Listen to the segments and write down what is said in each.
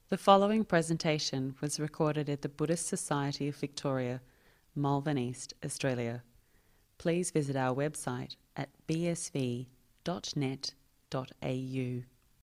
The following presentation was recorded at the Buddhist Society of Victoria, Malvern East, Australia. Please visit our website at bsv.net.au.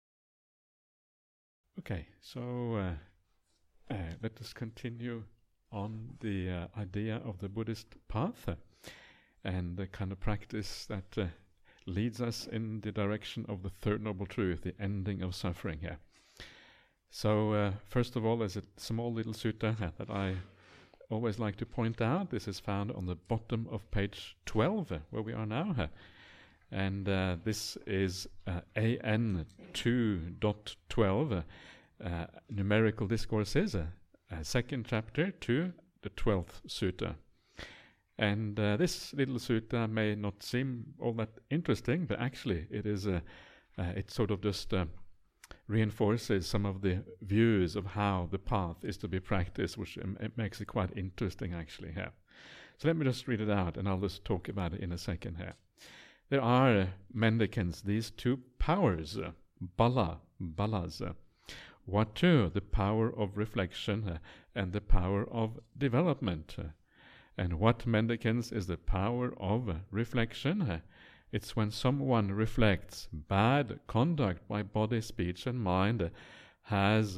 Okay, so let us continue on the idea of the Buddhist path and the kind of practice that leads us in the direction of the Third Noble Truth, the ending of suffering here. So first of all, there's a small little sutta that I always like to point out. This is found on the bottom of page 12, where we are now. And this is AN 2.12, Numerical Discourses, second chapter to the 12th sutta. And this little sutta may not seem all that interesting, but actually it is it sort of just reinforces some of the views of how the path is to be practiced, which it makes it quite interesting actually here. So let me just read it out and I'll just talk about it in a second here. There are mendicants, these two powers, balas. What two? The power of reflection and the power of development. And what mendicants is the power of reflection? It's when someone reflects bad conduct by body, speech, and mind has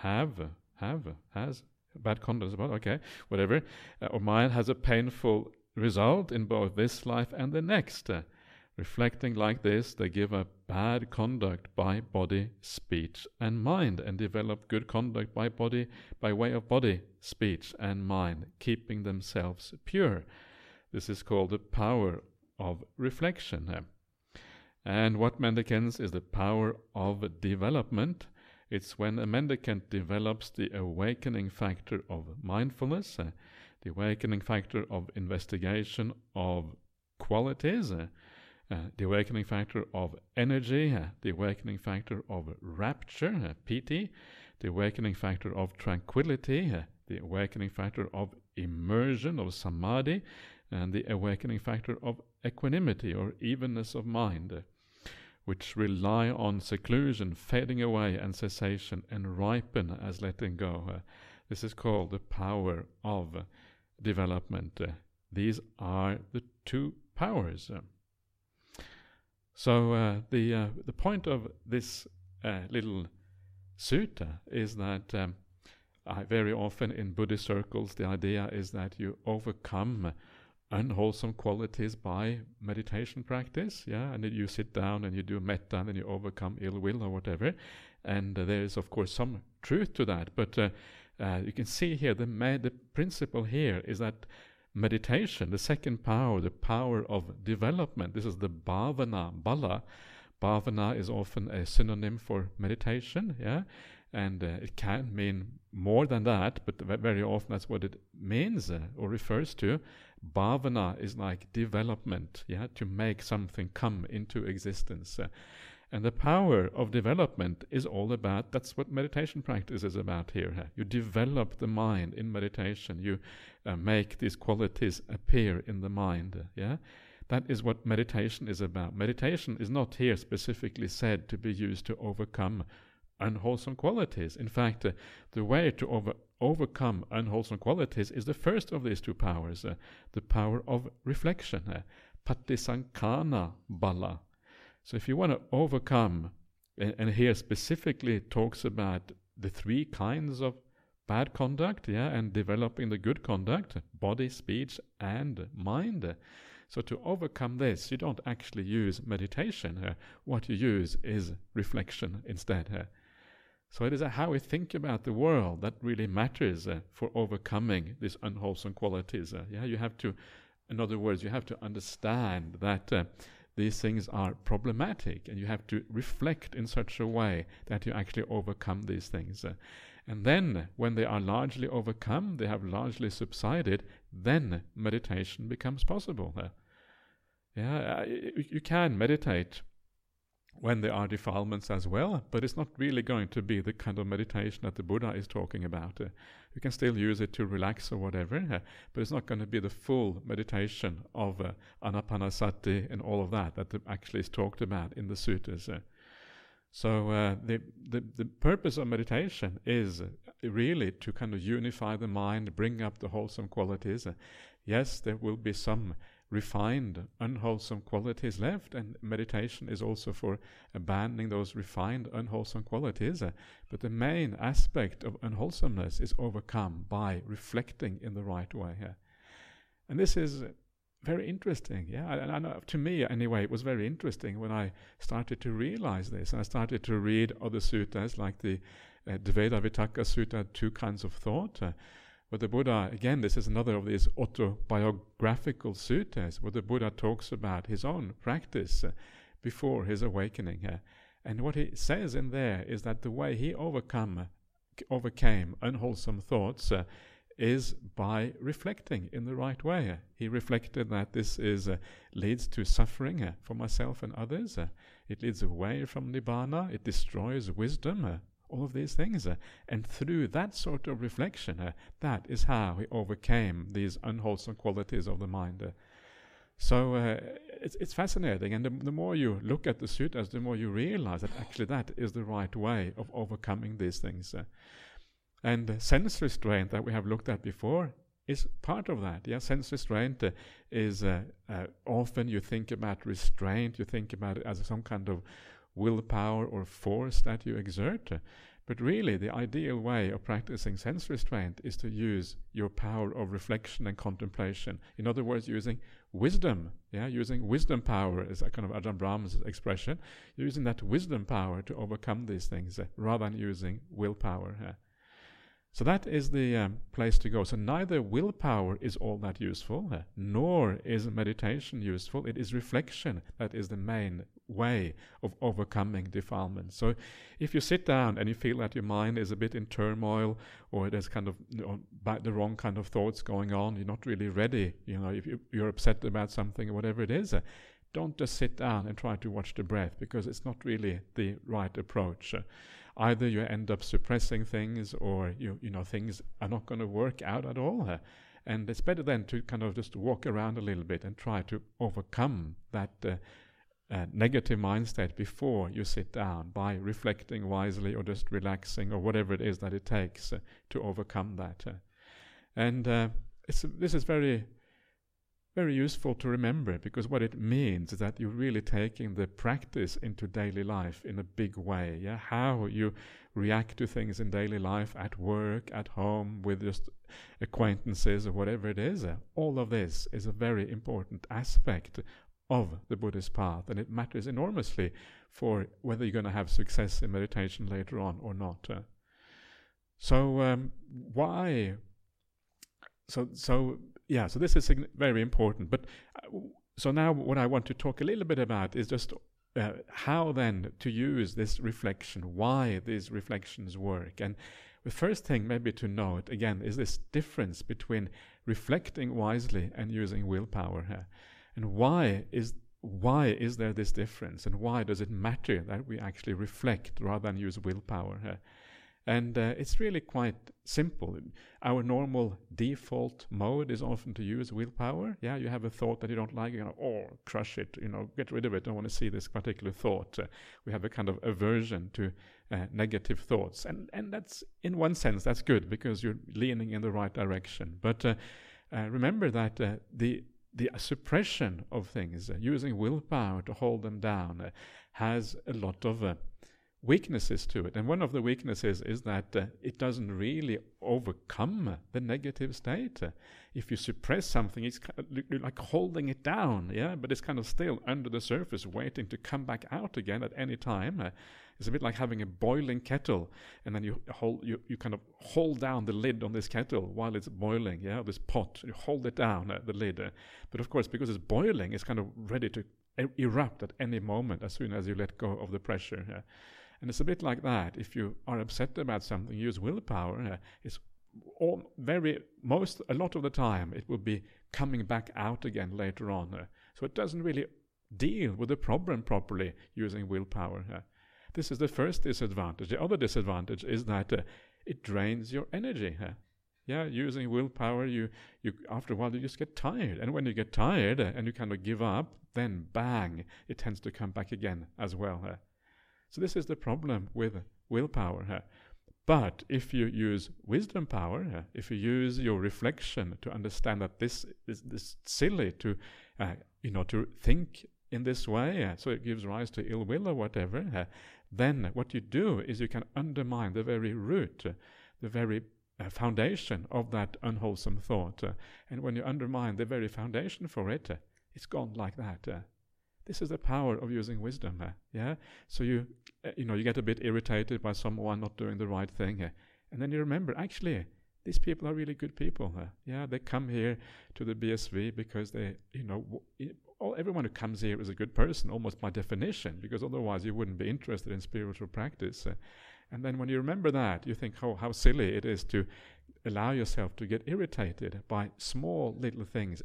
bad conduct, okay, whatever, or mind has a painful result in both this life and the next. Reflecting like this, they give up bad conduct by body, speech, and mind, and develop good conduct by way of body, speech, and mind, keeping themselves pure. This is called the power of reflection. And what mendicants is the power of development. It's when a mendicant develops the awakening factor of mindfulness, the awakening factor of investigation of qualities, the awakening factor of energy, the awakening factor of rapture, piti, the awakening factor of tranquility, the awakening factor of immersion, of samadhi, and the awakening factor of equanimity or evenness of mind, which rely on seclusion, fading away, and cessation, and ripen as letting go. This is called the power of development. These are the two powers. So the point of this little sutta is that very often in Buddhist circles the idea is that you overcome unwholesome qualities by meditation practice, and then you sit down and you do metta and you overcome ill will or whatever, and there is of course some truth to that, but you can see here the principle here is that meditation, the second power, the power of development, this is the bhavana, bala. Bhavana is often a synonym for meditation, and it can mean more than that, but very often that's what it means or refers to. Bhavana is like development, to make something come into existence. And the power of development is all about, that's what meditation practice is about here. You develop the mind in meditation. You make these qualities appear in the mind. That is what meditation is about. Meditation is not here specifically said to be used to overcome unwholesome qualities. In fact, the way to overcome unwholesome qualities is the first of these two powers, the power of reflection, patisankhana bala. So if you want to overcome, and here specifically it talks about the three kinds of bad conduct, and developing the good conduct, body, speech, and mind. So to overcome this, you don't actually use meditation. What you use is reflection instead. So it is how we think about the world that really matters for overcoming these unwholesome qualities. You have to, in other words, you have to understand that these things are problematic, and you have to reflect in such a way that you actually overcome these things. And then, when they are largely overcome, they have largely subsided, then meditation becomes possible. You can meditate when there are defilements as well, but it's not really going to be the kind of meditation that the Buddha is talking about. You can still use it to relax or whatever, but it's not going to be the full meditation of anapanasati and all of that actually is talked about in the suttas. So the purpose of meditation is really to kind of unify the mind, bring up the wholesome qualities. Yes, there will be some refined, unwholesome qualities left, and meditation is also for abandoning those refined, unwholesome qualities. But the main aspect of unwholesomeness is overcome by reflecting in the right way. And this is very interesting, and to me anyway, it was very interesting when I started to realize this, and I started to read other suttas like the Dvaita Vitakka Sutta, Two Kinds of Thought, where the Buddha, again, this is another of these autobiographical suttas, where the Buddha talks about his own practice before his awakening. And what he says in there is that the way he overcame unwholesome thoughts is by reflecting in the right way. He reflected that this leads to suffering for myself and others. It leads away from Nibbana. It destroys wisdom. All of these things. And through that sort of reflection, that is how he overcame these unwholesome qualities of the mind. So it's fascinating. And the more you look at the suttas, the more you realize that actually that is the right way of overcoming these things. And sense restraint that we have looked at before is part of that. Sense restraint is often you think about restraint, you think about it as some kind of willpower or force that you exert. But really, the ideal way of practicing sense restraint is to use your power of reflection and contemplation. In other words, using wisdom. Using wisdom power is a kind of Ajahn Brahm's expression. You're using that wisdom power to overcome these things rather than using willpower. So that is the place to go. So neither willpower is all that useful, nor is meditation useful. It is reflection that is the main way of overcoming defilement. So if you sit down and you feel that your mind is a bit in turmoil, or there's kind of the wrong kind of thoughts going on, you're not really ready, if you're upset about something or whatever it is, don't just sit down and try to watch the breath, because it's not really the right approach. Either you end up suppressing things, or things are not going to work out at all. And it's better then to kind of just walk around a little bit and try to overcome that negative mind state before you sit down, by reflecting wisely or just relaxing or whatever it is that it takes to overcome that. And this is very, very useful to remember, because what it means is that you're really taking the practice into daily life in a big way. How you react to things in daily life, at work, at home, with just acquaintances or whatever it is. All of this is a very important aspect of the Buddhist path, and it matters enormously for whether you're going to have success in meditation later on or not. So this is very important. But so now what I want to talk a little bit about is just how then to use this reflection, why these reflections work. And the first thing maybe to note, again, is this difference between reflecting wisely and using willpower. And why is there this difference, and why does it matter that we actually reflect rather than use willpower? And it's really quite simple. Our normal default mode is often to use willpower. You have a thought that you don't like, crush it, get rid of it, don't want to see this particular thought. We have a kind of aversion to negative thoughts. And that's, in one sense, that's good, because you're leaning in the right direction. But remember that the suppression of things, using willpower to hold them down, has a lot of weaknesses to it. And one of the weaknesses is that it doesn't really overcome the negative state. If you suppress something, it's kind of like holding it down, but it's kind of still under the surface, waiting to come back out again at any time. It's a bit like having a boiling kettle, and then you kind of hold down the lid on this kettle while it's boiling, this pot. You hold it down, the lid. But of course, because it's boiling, it's kind of ready to erupt at any moment as soon as you let go of the pressure. And it's a bit like that. If you are upset about something, use willpower. It's a lot of the time it will be coming back out again later on. So it doesn't really deal with the problem properly using willpower. This is the first disadvantage. The other disadvantage is that it drains your energy. Using willpower, you after a while you just get tired. And when you get tired and you kind of give up, then bang, it tends to come back again as well. So this is the problem with willpower. But if you use wisdom power, if you use your reflection to understand that this is silly to, to think in this way, so it gives rise to ill will or whatever, then what you do is you can undermine the very root, the very foundation of that unwholesome thought. And when you undermine the very foundation for it, it's gone like that. This is the power of using wisdom. So you get a bit irritated by someone not doing the right thing, and then you remember, actually, these people are really good people. They come here to the BSV because they, everyone who comes here is a good person, almost by definition, because otherwise you wouldn't be interested in spiritual practice. And then when you remember that, you think, how silly it is to allow yourself to get irritated by small little things.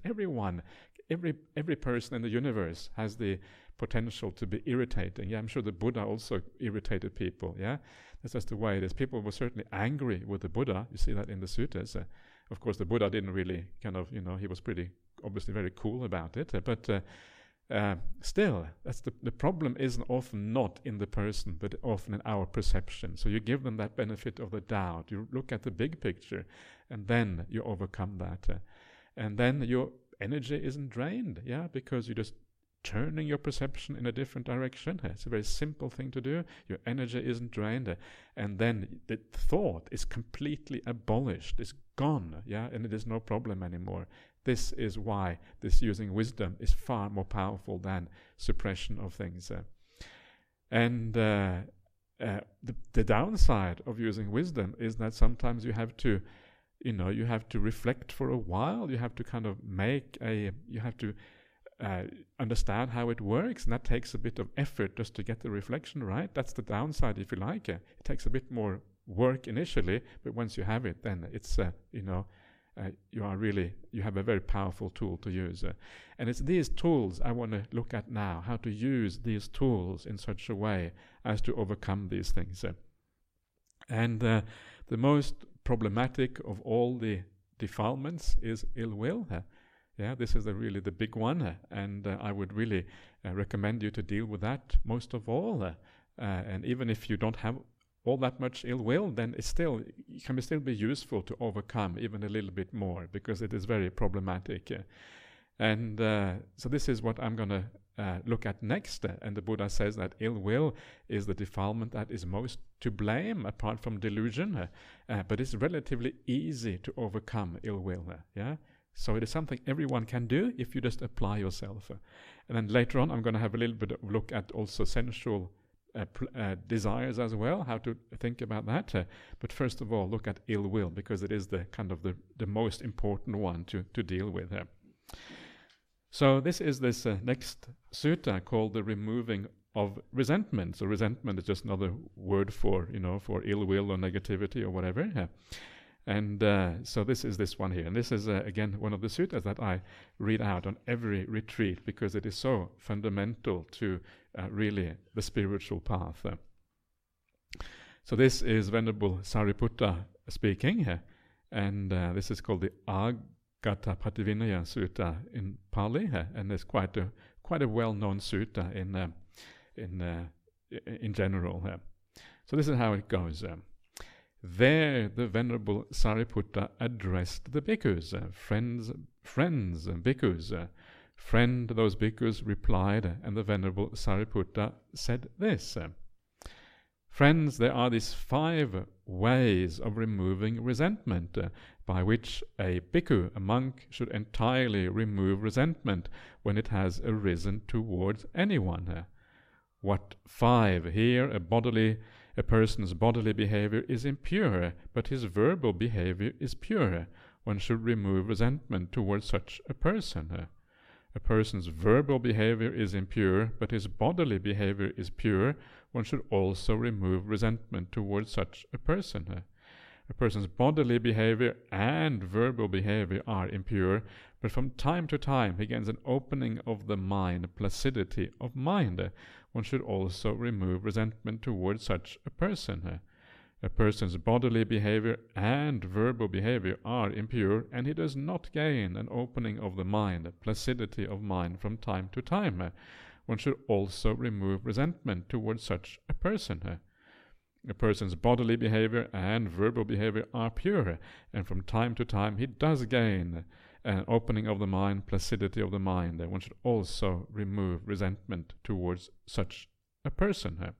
Every person in the universe has the potential to be irritating. I'm sure the Buddha also irritated people. That's just the way it is. People were certainly angry with the Buddha. You see that in the suttas. Of course, the Buddha didn't really he was pretty, obviously very cool about it. But still, that's the problem isn't often not in the person, but often in our perception. So you give them that benefit of the doubt. You look at the big picture, and then you overcome that. And then your energy isn't drained, because you're just turning your perception in a different direction. It's a very simple thing to do. Your energy isn't drained, and then the thought is completely abolished. It's gone, and it is no problem anymore. This is why this using wisdom is far more powerful than suppression of things. And the downside of using wisdom is that sometimes you have to reflect for a while. You have to you have to understand how it works, and that takes a bit of effort just to get the reflection right. That's the downside, if you like. It takes a bit more work initially, but once you have it, then it's you have a very powerful tool to use. And it's these tools I want to look at now, how to use these tools in such a way as to overcome these things. And the most problematic of all the defilements is ill will. This is really the big one, and I would really recommend you to deal with that most of all. And even if you don't have all that much ill will, then it can still be useful to overcome even a little bit more, because it is very problematic. And so this is what I'm going to look at next. And the Buddha says that ill will is the defilement that is most to blame, apart from delusion. But it's relatively easy to overcome ill will. So it is something everyone can do if you just apply yourself. And then later on, I'm going to have a little bit of a look at also sensual desires as well, how to think about that. But first of all, look at ill will, because it is the the most important one to deal with. So this is this next sutta called the removing of resentment. So resentment is just another word for ill will or negativity or whatever. And so this is this one here. And this is, again, one of the suttas that I read out on every retreat, because it is so fundamental to really the spiritual path. So this is Venerable Sariputta speaking, and this is called the Agattapativinaya Sutta in Pali, and it's quite a well-known sutta in general. So this is how it goes. There the Venerable Sariputta addressed the bhikkhus, friends bhikkhus. Friend, those bhikkhus replied, and the Venerable Sariputta said this. Friends, there are these 5 ways of removing resentment, by which a bhikkhu, a monk, should entirely remove resentment when it has arisen towards anyone. What 5? Here a person's bodily behavior is impure, but his verbal behavior is pure. One should remove resentment towards such a person. A person's verbal behavior is impure, but his bodily behavior is pure. One should also remove resentment towards such a person. A person's bodily behavior and verbal behavior are impure, but from time to time he gains an opening of the mind, placidity of mind. One should also remove resentment towards such a person. A person's bodily behavior and verbal behavior are impure, and he does not gain an opening of the mind, placidity of mind, from time to time. one should also remove resentment towards such a person. A person's bodily behavior and verbal behavior are pure, and from time to time he does gain an opening of the mind, placidity of the mind, and one should also remove resentment towards such a person.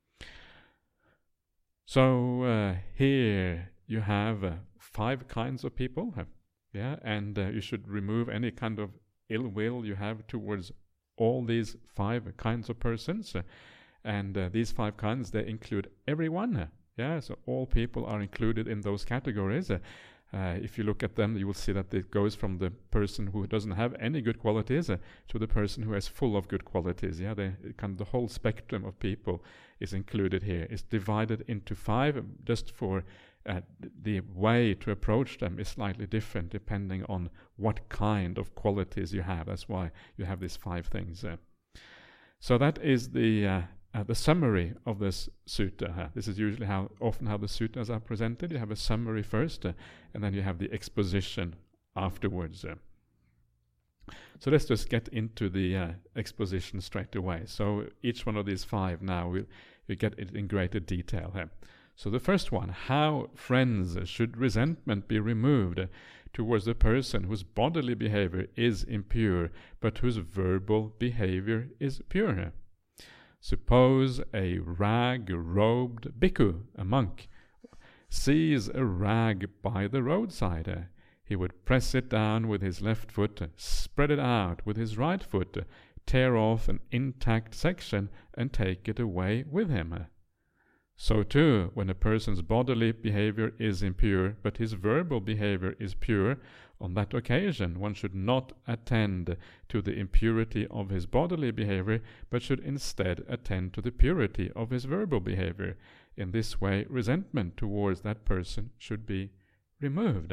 So here you have 5 kinds of people, and you should remove any kind of ill will you have towards all these 5 kinds of persons. And these 5 kinds, they include everyone. So all people are included in those categories. If you look at them, you will see that it goes from the person who doesn't have any good qualities to the person who is full of good qualities. The whole spectrum of people is included here. It's divided into 5, just for the way to approach them is slightly different depending on what kind of qualities you have. That's why you have these 5 things. So that is the summary of this sutta. This is usually often how the suttas are presented. You have a summary first, and then you have the exposition afterwards. So let's just get into the exposition straight away. So each one of these 5 now, we get it in greater detail here. So the first one, how, friends, should resentment be removed towards the person whose bodily behavior is impure, but whose verbal behavior is pure. Suppose a rag-robed bhikkhu, a monk, sees a rag by the roadside. He would press it down with his left foot, spread it out with his right foot, tear off an intact section, and take it away with him. So too, when a person's bodily behavior is impure, but his verbal behavior is pure, on that occasion one should not attend to the impurity of his bodily behavior, but should instead attend to the purity of his verbal behavior. In this way, resentment towards that person should be removed.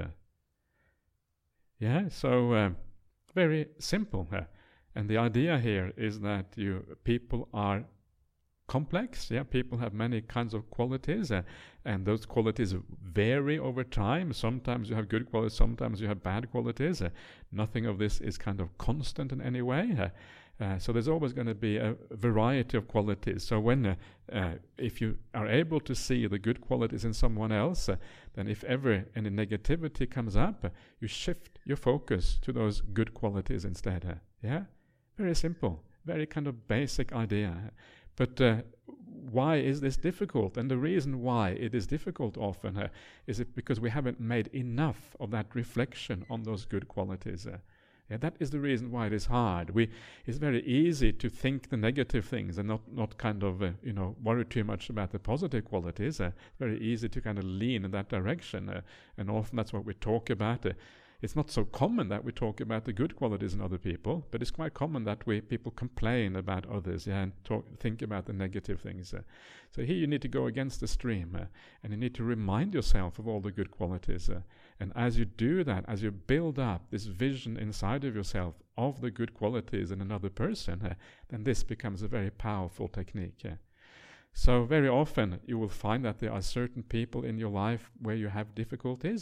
So very simple. And the idea here is that people are complex. People have many kinds of qualities, and those qualities vary over time. Sometimes you have good qualities, sometimes you have bad qualities. Nothing of this is kind of constant in any way. So there's always going to be a variety of qualities. So if you are able to see the good qualities in someone else, then if ever any negativity comes up, you shift your focus to those good qualities instead. Very simple, very kind of basic idea. But why is this difficult? And the reason why it is difficult often is it because we haven't made enough of that reflection on those good qualities. That is the reason why it is hard. It's very easy to think the negative things and not kind of worry too much about the positive qualities. Very easy to kind of lean in that direction, and often that's what we talk about. It's not so common that we talk about the good qualities in other people, but it's quite common that people complain about others and think about the negative things. So here you need to go against the stream, and you need to remind yourself of all the good qualities. And as you do that, as you build up this vision inside of yourself of the good qualities in another person, then this becomes a very powerful technique. So very often you will find that there are certain people in your life where you have difficulties,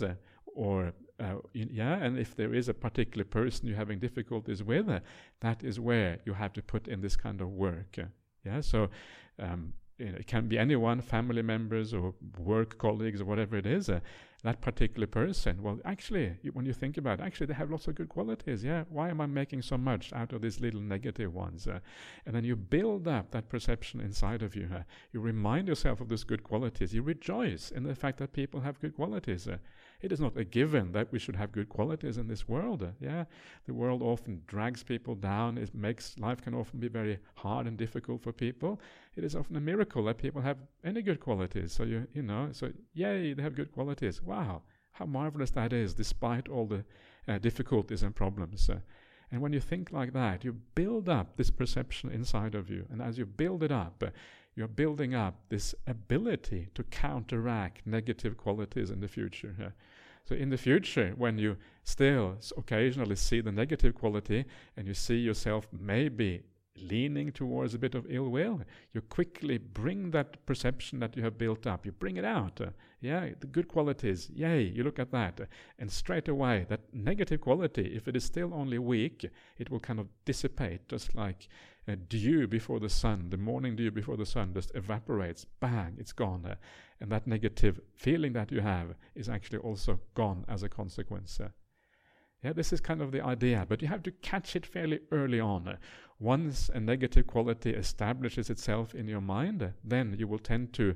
and if there is a particular person you're having difficulties with, that is where you have to put in this kind of work. So it can be anyone, family members or work colleagues or whatever it is. That particular person, well, actually, when you think about it, actually they have lots of good qualities. Why am I making so much out of these little negative ones? And then you build up that perception inside of you. You remind yourself of those good qualities. You rejoice in the fact that people have good qualities. It is not a given that we should have good qualities in this world. The world often drags people down. It makes life can often be very hard and difficult for people. It is often a miracle that people have any good qualities. So so yay, they have good qualities. Wow, how marvelous that is, despite all the difficulties and problems. And when you think like that, you build up this perception inside of you. And as you build it up, you're building up this ability to counteract negative qualities in the future. So in the future, when you still occasionally see the negative quality and you see yourself maybe leaning towards a bit of ill will, you quickly bring that perception that you have built up, you bring it out. Yeah, the good qualities, yay, you look at that. And straight away, that negative quality, if it is still only weak, it will kind of dissipate, just like dew before the sun. The morning dew before the sun just evaporates, bang, it's gone. And that negative feeling that you have is actually also gone as a consequence. Yeah, this is kind of the idea, but you have to catch it fairly early on. Once a negative quality establishes itself in your mind, then you will tend to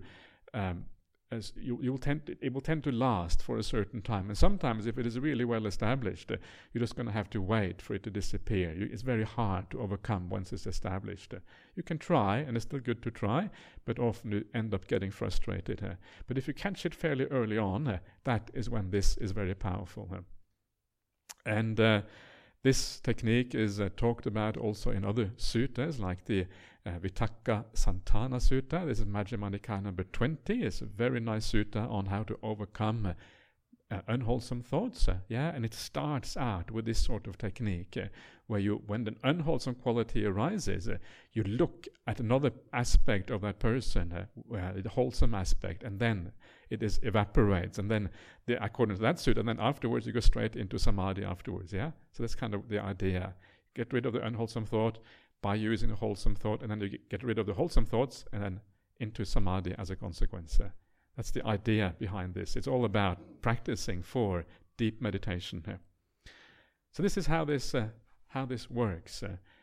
it will tend to last for a certain time. And sometimes, if it is really well established, you're just going to have to wait for it to disappear. It's very hard to overcome once it's established. You can try, and it's still good to try, but often you end up getting frustrated. But if you catch it fairly early on, that is when this is very powerful. And this technique is talked about also in other suttas, like the Vitakka Santana Sutta. This is Majjhima Nikaya number 20. It's a very nice sutta on how to overcome unwholesome thoughts. And it starts out with this sort of technique where when an unwholesome quality arises, you look at another aspect of that person, the wholesome aspect, and then it evaporates, and then according to that sutta, and then afterwards you go straight into samadhi afterwards. So that's kind of the idea. Get rid of the unwholesome thought by using a wholesome thought, and then you get rid of the wholesome thoughts, and then into samadhi as a consequence. That's the idea behind this. It's all about practicing for deep meditation. So this is how this works.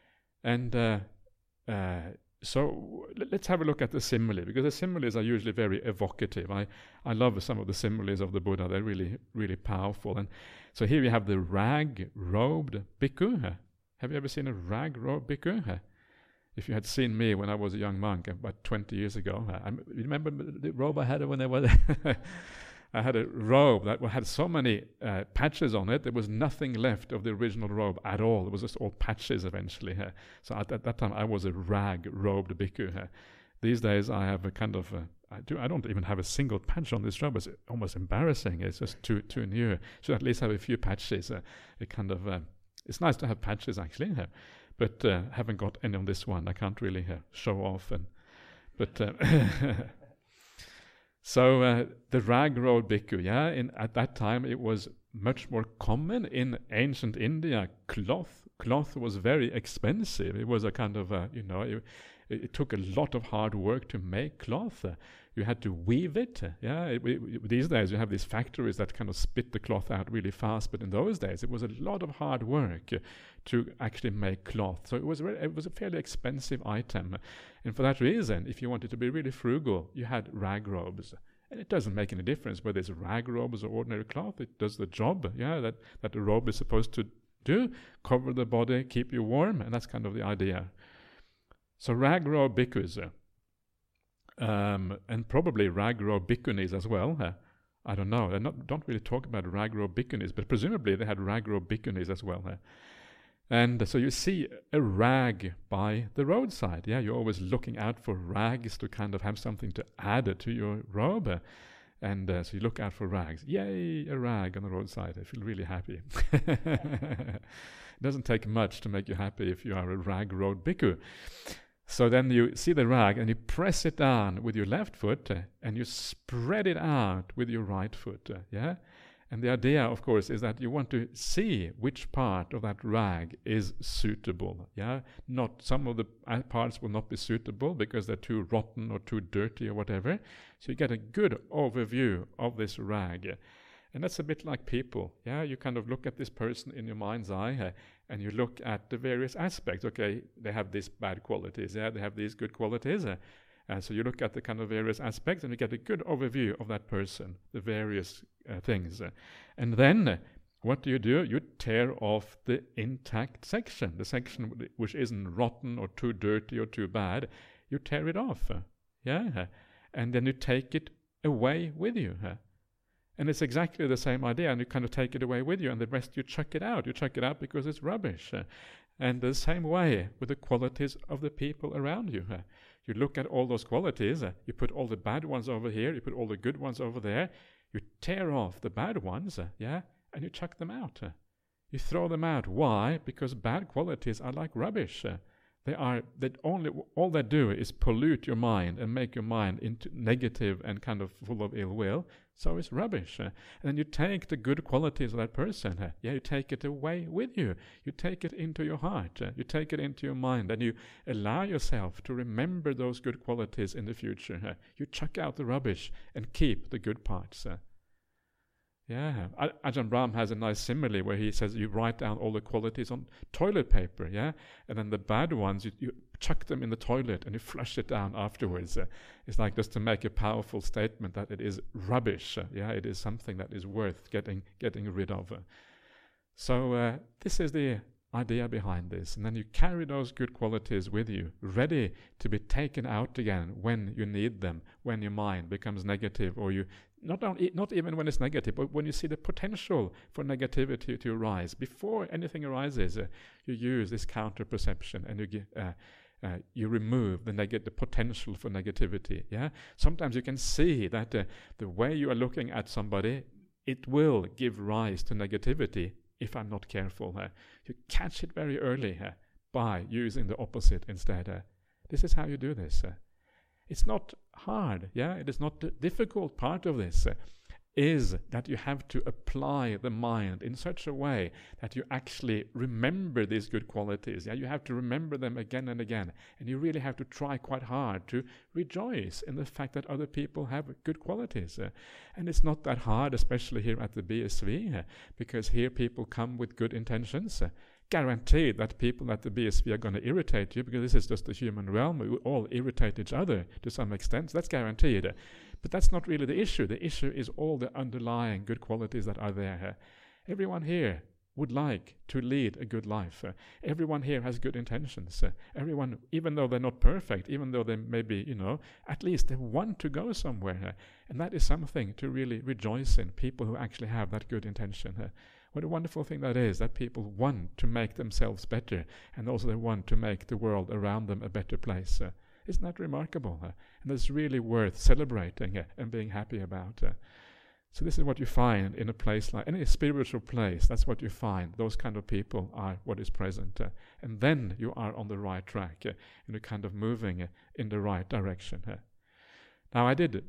So let's have a look at the simile, because the similes are usually very evocative. I love some of the similes of the Buddha. They're really, really powerful. And so here we have the rag-robed bhikkhu. Have you ever seen a rag-robed bhikkhu? If you had seen me when I was a young monk about 20 years ago, you remember the robe I had when I was I had a robe that had so many patches on it, there was nothing left of the original robe at all. It was just all patches eventually. So at that time, I was a rag-robed bhikkhu. These days, I have a kind of I don't even have a single patch on this robe. It's almost embarrassing. It's just too new. Should at least have a few patches. It's nice to have patches actually, but haven't got any on this one. I can't really show off. So the rag-robed bhikkhu, at that time it was much more common in ancient India. Cloth was very expensive. It was a kind of it took a lot of hard work to make cloth. You had to weave it. These days you have these factories that kind of spit the cloth out really fast, but in those days it was a lot of hard work to actually make cloth. So it was a fairly expensive item, and for that reason, if you wanted to be really frugal, you had rag robes. And it doesn't make any difference whether it's rag robes or ordinary cloth. It does the job, that the robe is supposed to do: cover the body, keep you warm, and that's kind of the idea. So rag-robed bhikkhus, and probably rag-robed bhikkhunis as well. I don't know. They don't really talk about rag-robed bhikkhunis, but presumably they had rag-robed bhikkhunis as well. And so you see a rag by the roadside. You're always looking out for rags to kind of have something to add to your robe. And so you look out for rags. Yay, a rag on the roadside. I feel really happy. It doesn't take much to make you happy if you are a rag-robed bhikkhu. So then you see the rag and you press it down with your left foot and you spread it out with your right foot. And the idea, of course, is that you want to see which part of that rag is suitable. Not some of the parts will not be suitable because they're too rotten or too dirty or whatever. So you get a good overview of this rag. And that's a bit like people. You kind of look at this person in your mind's eye and you look at the various aspects. Okay, they have these bad qualities. They have these good qualities. So you look at the kind of various aspects and you get a good overview of that person, the various things. And then what do? You tear off the intact section, the section which isn't rotten or too dirty or too bad. You tear it off. And then you take it away with you. And it's exactly the same idea, and you kind of take it away with you, and the rest you chuck it out. You chuck it out because it's rubbish. And the same way with the qualities of the people around you. You look at all those qualities, you put all the bad ones over here, you put all the good ones over there, you tear off the bad ones, and you chuck them out. You throw them out. Why? Because bad qualities are like rubbish. All they do is pollute your mind and make your mind into negative and kind of full of ill will. so is rubbish. And then you take the good qualities of that person, you take it away with you. You take it into your heart, you take it into your mind, and you allow yourself to remember those good qualities in the future. You chuck out the rubbish and keep the good parts. Ajahn Brahm has a nice simile where he says you write down all the qualities on toilet paper, and then the bad ones you chuck them in the toilet and you flush it down afterwards. It's like just to make a powerful statement that it is rubbish. It is something that is worth getting rid of. So this is the idea behind this, and then you carry those good qualities with you, ready to be taken out again when you need them, when your mind becomes negative, or you not even when it's negative, but when you see the potential for negativity to arise. Before anything arises, you use this counter perception, and you remove the potential for negativity. Sometimes you can see that the way you are looking at somebody, it will give rise to negativity if I'm not careful. You catch it very early by using the opposite instead. This is how you do this. It's not hard, it is not the difficult part of this, is that you have to apply the mind in such a way that you actually remember these good qualities. You have to remember them again and again, and you really have to try quite hard to rejoice in the fact that other people have good qualities. And it's not that hard, especially here at the BSV, because here people come with good intentions. Guaranteed that people at the BSV are going to irritate you, because this is just the human realm. We all irritate each other to some extent, so that's guaranteed. But that's not really the issue. The issue is all the underlying good qualities that are there. Everyone here would like to lead a good life. Everyone here has good intentions. Everyone, even though they're not perfect, even though they maybe, at least they want to go somewhere. And that is something to really rejoice in, people who actually have that good intention. What a wonderful thing that is, that people want to make themselves better, and also they want to make the world around them a better place. Isn't that remarkable? And it's really worth celebrating and being happy about. So this is what you find in a place like any spiritual place. That's what you find. Those kind of people are what is present. And then you are on the right track, and you're kind of moving in the right direction. Now I did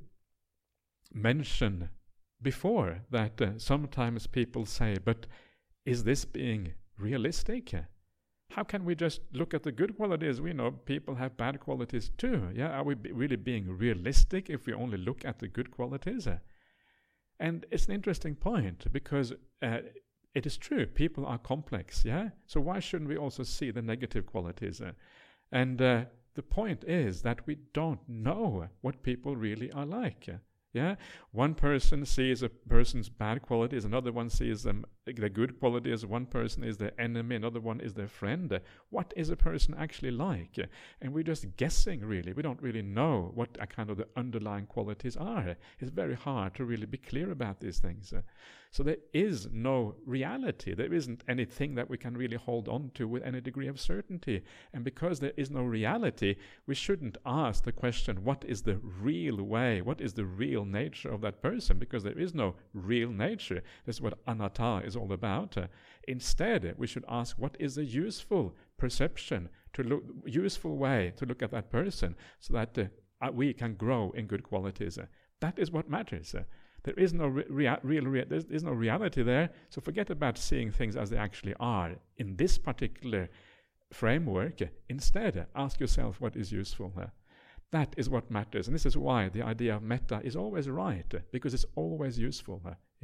mention before that sometimes people say, but is this being realistic? How can we just look at the good qualities? We know people have bad qualities too. Are we really being realistic if we only look at the good qualities? And it's an interesting point, because it is true, people are complex. So why shouldn't we also see the negative qualities? And the point is that we don't know what people really are like. One person sees a person's bad qualities, another one sees them the good qualities. One person is their enemy, another one is their friend. What is a person actually like? And we're just guessing, really. We don't really know what kind of the underlying qualities are. It's very hard to really be clear about these things. So there is no reality. There isn't anything that we can really hold on to with any degree of certainty. And because there is no reality, we shouldn't ask the question, what is the real way? What is the real nature of that person? Because there is no real nature. That's what anatta is all about. Instead, we should ask, what is a useful perception, useful way to look at that person, so that we can grow in good qualities. That is what matters. There is no there is no reality there, so forget about seeing things as they actually are in this particular framework. Instead, ask yourself what is useful. That is what matters, and this is why the idea of metta is always right, because it's always useful.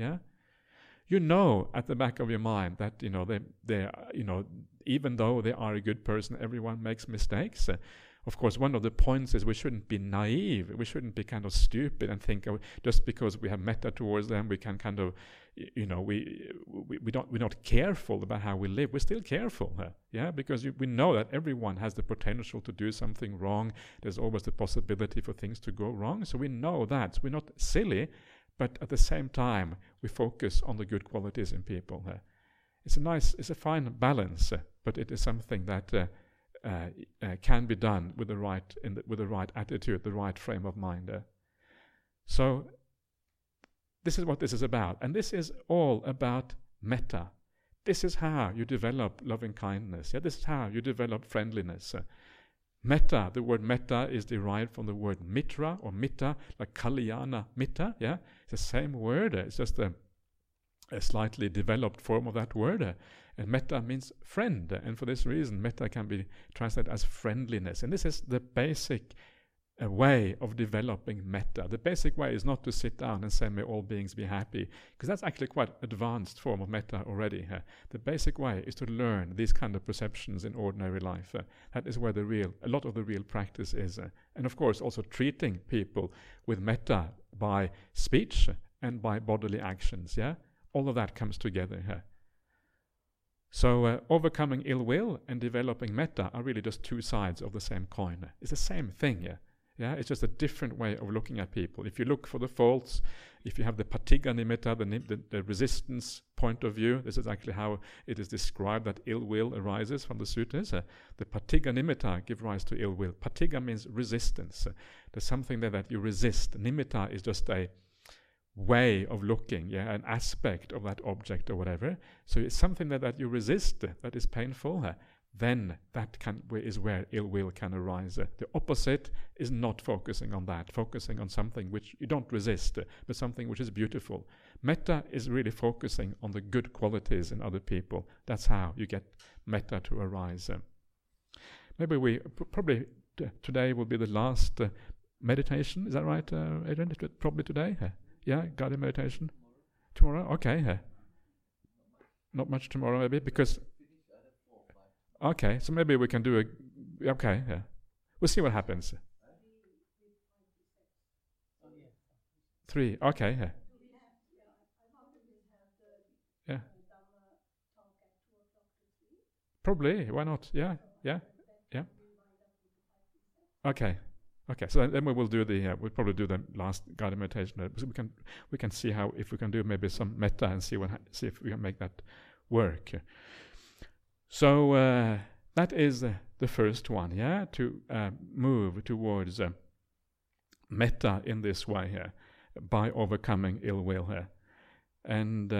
You know at the back of your mind that they even though they are a good person, everyone makes mistakes. Of course, one of the points is we shouldn't be naive. We shouldn't be kind of stupid and think just because we have metta towards them, we can kind of, we're not careful about how we live. We're still careful, because we know that everyone has the potential to do something wrong. There's always the possibility for things to go wrong. So we know that. So we're not silly, but at the same time, we focus on the good qualities in people. It's a fine balance, but it is something that can be done with the right attitude, the right frame of mind. So this is what this is about, and this is all about metta. This is how you develop loving kindness. This is how you develop friendliness. Metta, the word metta is derived from the word mitra or mitta, like kalyana mitta. Yeah, it's the same word. It's just a slightly developed form of that word. And metta means friend. And for this reason, metta can be translated as friendliness. And this is the basic way of developing metta. The basic way is not to sit down and say, may all beings be happy, because that's actually quite an advanced form of metta already. The basic way is to learn these kind of perceptions in ordinary life. That is where a lot of the real practice is. And of course, also treating people with metta by speech and by bodily actions. Yeah, all of that comes together. So overcoming ill will and developing metta are really just two sides of the same coin. It's the same thing. Yeah, it's just a different way of looking at people. If you look for the faults, if you have the patigha nimitta, the resistance point of view, this is actually how it is described that ill will arises from the sutras. The patigha nimitta give rise to ill will. Patigha means resistance. There's something there that you resist. Nimitta is just a way of looking, an aspect of that object or whatever. So it's something that you resist, that is painful. Then that is where ill will can arise. The opposite is not focusing on that, focusing on something which you don't resist, but something which is beautiful. Metta is really focusing on the good qualities in other people. That's how you get metta to arise. Maybe probably today will be the last meditation. Is that right, Adrian? Probably today? Yeah, guided meditation? Tomorrow? Okay. Not much tomorrow, maybe, because... Okay, so maybe we can do we'll see what happens. 3, okay, yeah. Probably, why not? Yeah. Okay, so then we will do we'll probably do the last guided meditation. So we can see if we can do maybe some metta and see if we can make that work. So that is the first one, to move towards metta in this way by overcoming ill will and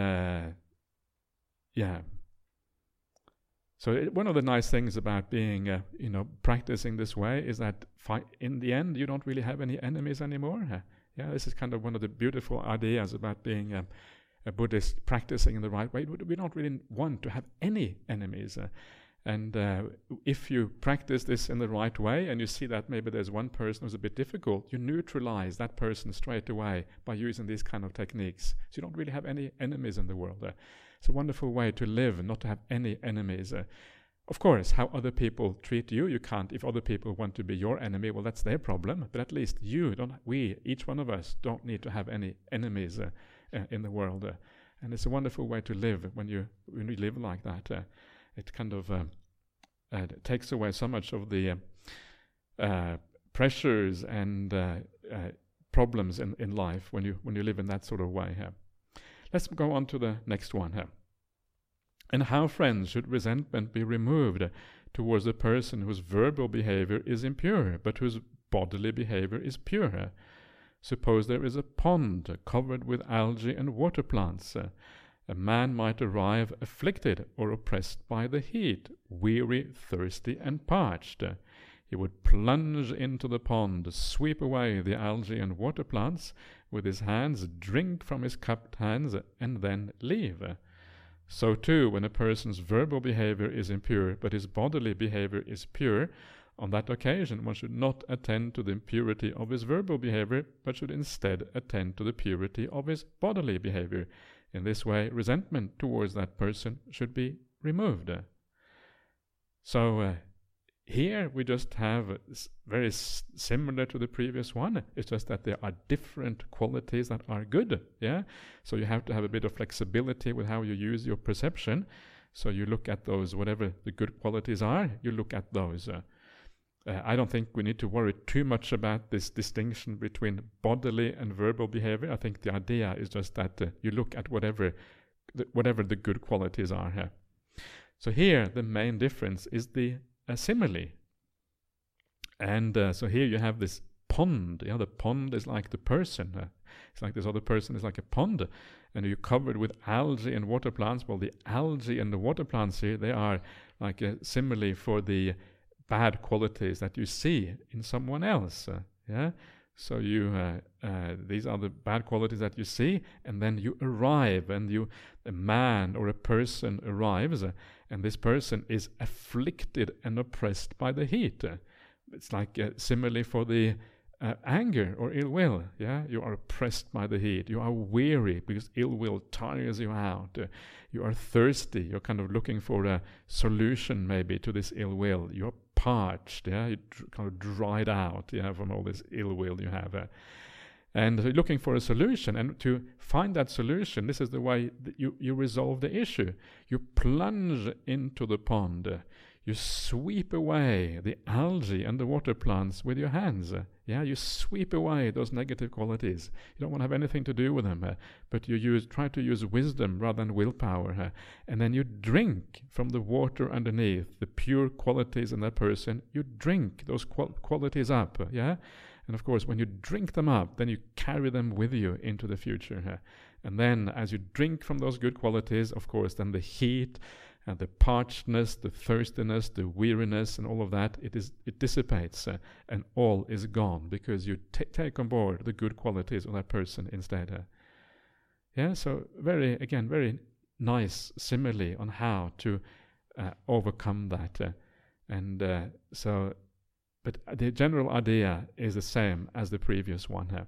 So one of the nice things about being, practicing this way is that in the end you don't really have any enemies anymore. This is kind of one of the beautiful ideas about being a Buddhist practicing in the right way. We don't really want to have any enemies. And if you practice this in the right way and you see that maybe there's one person who's a bit difficult, you neutralize that person straight away by using these kind of techniques. So you don't really have any enemies in the world. It's a wonderful way to live, not to have any enemies. Of course, how other people treat you can't. If other people want to be your enemy, well, that's their problem. But at least each one of us don't need to have any enemies in the world. And it's a wonderful way to live when you live like that. It kind of takes away so much of the pressures and problems in life when you live in that sort of way. Let's go on to the next one here. And how, friends, should resentment be removed towards a person whose verbal behavior is impure, but whose bodily behavior is pure? Suppose there is a pond covered with algae and water plants. A man might arrive afflicted or oppressed by the heat, weary, thirsty, and parched. He would plunge into the pond, sweep away the algae and water plants with his hands, drink from his cupped hands, and then leave. So too, when a person's verbal behavior is impure, but his bodily behavior is pure, on that occasion one should not attend to the impurity of his verbal behavior, but should instead attend to the purity of his bodily behavior. In this way, resentment towards that person should be removed. So here we just have very similar to the previous one. It's just that there are different qualities that are good. So you have to have a bit of flexibility with how you use your perception. So you look at those, whatever the good qualities are, you look at those. I don't think we need to worry too much about this distinction between bodily and verbal behavior. I think the idea is just that you look at whatever the good qualities are here. So here the main difference is the simile. And so here you have this pond. The pond is like the person. It's like this other person is like a pond. And you're covered with algae and water plants. Well, the algae and the water plants here, they are like a simile for the bad qualities that you see in someone else. Yeah. So these are the bad qualities that you see, and then you arrive, and a man or a person arrives, and this person is afflicted and oppressed by the heat. It's like similarly for the anger or ill will. Yeah, you are oppressed by the heat. You are weary because ill will tires you out. You are thirsty. You're kind of looking for a solution maybe to this ill will. You're parched. Yeah, you're kind of dried out. Yeah, from all this ill will you have. And you're looking for a solution. And to find that solution, this is the way that you resolve the issue. You plunge into the pond. You sweep away the algae and the water plants with your hands. Yeah, you sweep away those negative qualities. You don't want to have anything to do with them, but you try to use wisdom rather than willpower. And then you drink from the water underneath, the pure qualities in that person. You drink those qualities up. Yeah, and of course, when you drink them up, then you carry them with you into the future. And then, as you drink from those good qualities, of course, then the heat and the parchedness, the thirstiness, the weariness, and all of that, it dissipates, and all is gone because you take on board the good qualities of that person instead. Yeah, so very nice simile on how to overcome that. But the general idea is the same as the previous one.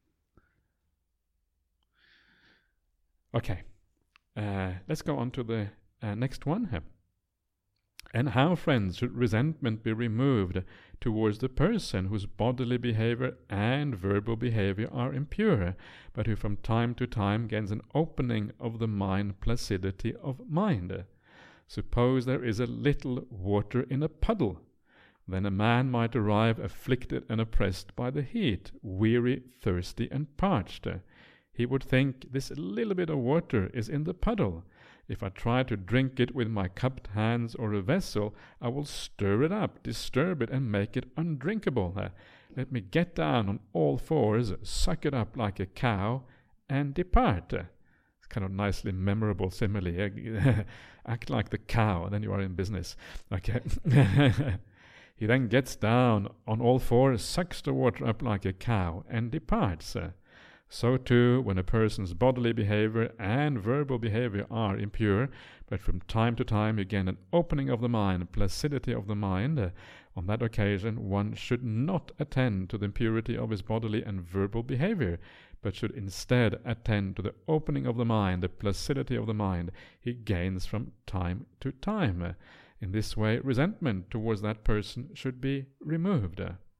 Okay, let's go on to the next one. And how, friends, should resentment be removed towards the person whose bodily behavior and verbal behavior are impure, but who from time to time gains an opening of the mind, placidity of mind? Suppose there is a little water in a puddle. Then a man might arrive afflicted and oppressed by the heat, weary, thirsty, and parched. He would think, this little bit of water is in the puddle. If I try to drink it with my cupped hands or a vessel, I will stir it up, disturb it, and make it undrinkable. Let me get down on all fours, suck it up like a cow, and depart. It's kind of nicely memorable simile. Act like the cow, and then you are in business. Okay. He then gets down on all fours, sucks the water up like a cow, and departs. So too, when a person's bodily behavior and verbal behavior are impure, but from time to time you gain an opening of the mind, placidity of the mind, on that occasion one should not attend to the impurity of his bodily and verbal behavior, but should instead attend to the opening of the mind, the placidity of the mind he gains from time to time. In this way, resentment towards that person should be removed.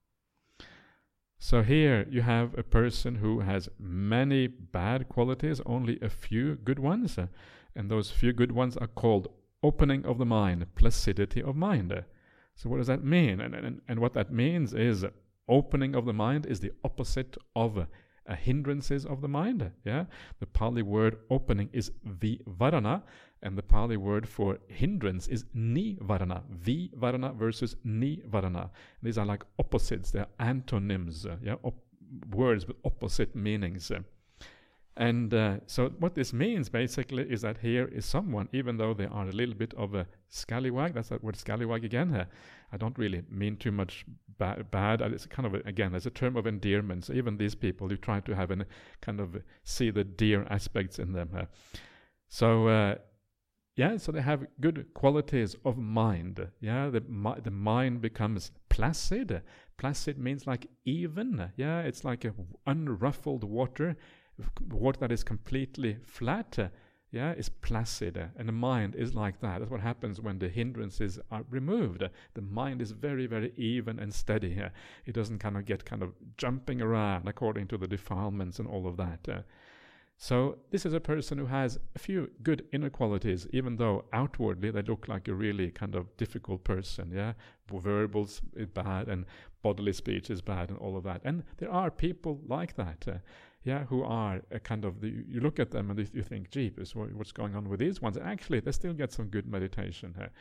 So here you have a person who has many bad qualities, only a few good ones, and those few good ones are called opening of the mind, placidity of mind. So what does that mean? And what that means is opening of the mind is the opposite of hindrances of the mind. Yeah, the Pali word opening is vivarana, and the Pali word for hindrance is nivarana. Vivarana versus nivarana. These are like opposites. They are antonyms. Words with opposite meanings. And so what this means basically is that here is someone, even though they are a little bit of a scallywag, that's that word scallywag again. I don't really mean too much bad. It's kind of, again, as a term of endearment. So even these people, you try to have a kind of see the dear aspects in them. So they have good qualities of mind. Yeah, the mind becomes placid. Placid means like even. Yeah, it's like a unruffled water that is completely flat, is placid, and the mind is like that. That's what happens when the hindrances are removed. The mind is very, very even and steady. It doesn't kind of get kind of jumping around according to the defilements and all of that. So this is a person who has a few good inner qualities, even though outwardly they look like a really kind of difficult person. Verbals is bad and bodily speech is bad and all of that. And there are people like that. Who are a kind of, you look at them and you think, jeepers, what's going on with these ones? And actually, they still get some good meditation.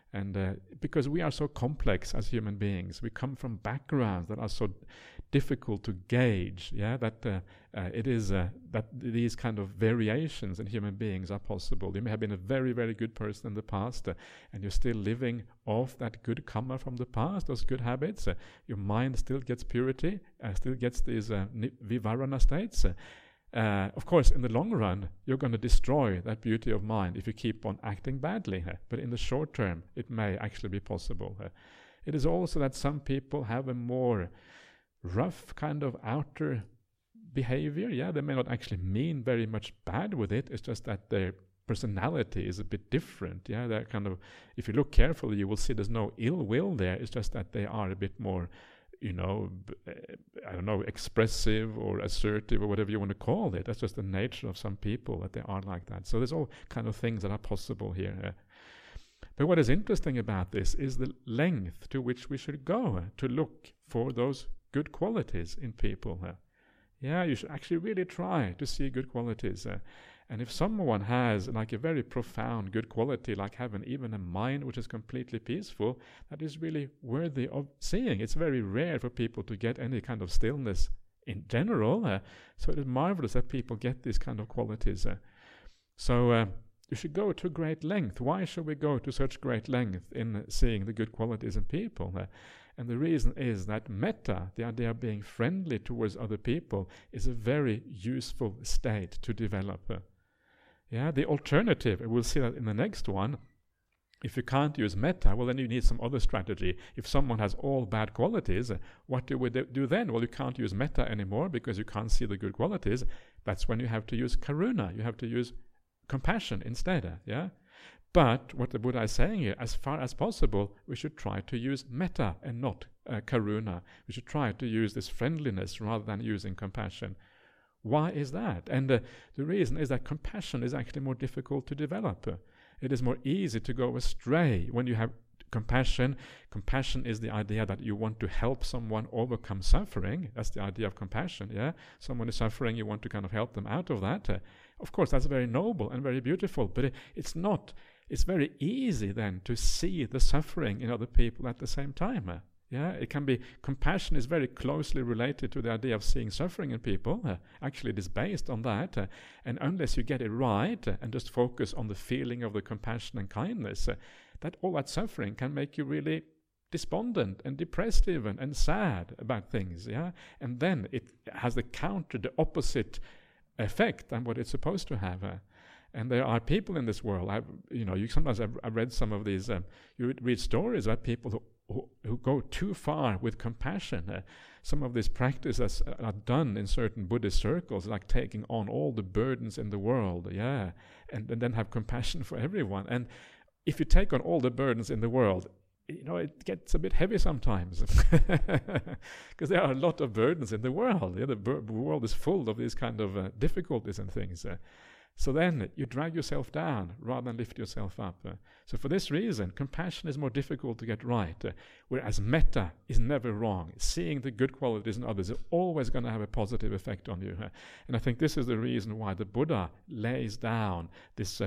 And because we are so complex as human beings, we come from backgrounds that are so difficult to gauge, that it is that these kind of variations in human beings are possible. You may have been a very, very good person in the past, and you're still living off that good karma from the past, those good habits. Your mind still gets purity, still gets these vivarana states. Of course, in the long run, you're going to destroy that beauty of mind if you keep on acting badly. But in the short term, it may actually be possible. It is also that some people have a more rough kind of outer behavior. They may not actually mean very much bad with it. It's just that their personality is a bit different. They're kind of, if you look carefully, you will see there's no ill will there. It's just that they are a bit more, I don't know, expressive or assertive or whatever you want to call it. That's just the nature of some people, that they are like that. So there's all kind of things that are possible here. But what is interesting about this is the length to which we should go to look for those good qualities in people. You should actually really try to see good qualities. And if someone has like a very profound good quality, like having even a mind which is completely peaceful, that is really worthy of seeing. It's very rare for people to get any kind of stillness in general. So it is marvelous that people get these kind of qualities. So you should go to great length. Why should we go to such great length in seeing the good qualities in people? And the reason is that metta, the idea of being friendly towards other people, is a very useful state to develop. The alternative, we'll see that in the next one, if you can't use metta, well, then you need some other strategy. If someone has all bad qualities, what do we do then? Well, you can't use metta anymore because you can't see the good qualities. That's when you have to use karuna. You have to use compassion instead. But what the Buddha is saying here, as far as possible, we should try to use metta and not karuna. We should try to use this friendliness rather than using compassion. Why is that? And the reason is that compassion is actually more difficult to develop. It is more easy to go astray when you have compassion. Compassion is the idea that you want to help someone overcome suffering. That's the idea of compassion. Someone is suffering, you want to kind of help them out of that. Of course, that's very noble and very beautiful, but it's not. It's very easy then to see the suffering in other people at the same time. It can be, compassion is very closely related to the idea of seeing suffering in people. Actually, it is based on that. And unless you get it right and just focus on the feeling of the compassion and kindness, that all that suffering can make you really despondent and depressed even and sad about things. And then it has the opposite effect than what it's supposed to have. And there are people in this world, I've read some of these, you read stories about people who go too far with compassion. Some of these practices are done in certain Buddhist circles, like taking on all the burdens in the world, and then have compassion for everyone. And if you take on all the burdens in the world, it gets a bit heavy sometimes, because there are a lot of burdens in the world. The world is full of these kind of difficulties and things. So then you drag yourself down rather than lift yourself up. So for this reason, compassion is more difficult to get right, whereas metta is never wrong. Seeing the good qualities in others is always going to have a positive effect on you. And I think this is the reason why the Buddha lays down this,